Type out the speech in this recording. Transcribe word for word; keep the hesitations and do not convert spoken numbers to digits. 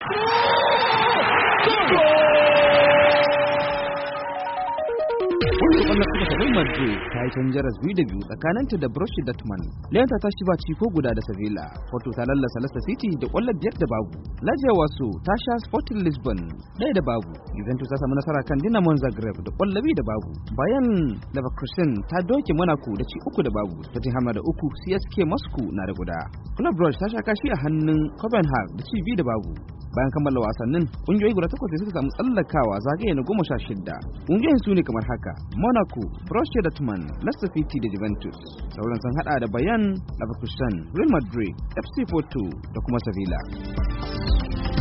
Real Madrid ta yi canjaras biyu da biyu tsakaninta da Borussia Dortmund. Lyon ta tashi ba ci ko guda da Sevilla. Porto ta lallasa Leicester City da ƙwallon biyar da babu. Lazio Waso ta sha Sporting Lisbon ɗaya da babu. Juventus ta samu nasara kan Dinamo Zagreb da ƙwallo biyu da babu. Bayan Leverkusen ta doke Monaco da ci uku da babu. Tottenham da uku, C S K Moscow na da guda. Club Brugge ta sha kashi a hannun Copenhagen da ci biyu da babu. Bayan kammala wasannin, ƙungiyoyi guda takwas suka samu tsallakawa zagaye na goma sha shida. Ƙungiyoyin su ne kamar haka: Monaco, Borussia Dortmund, Leicester City da Juventus. Sauran sun hada da Bayern, Leverkusen, Real Madrid, F C Porto da kuma Sevilla.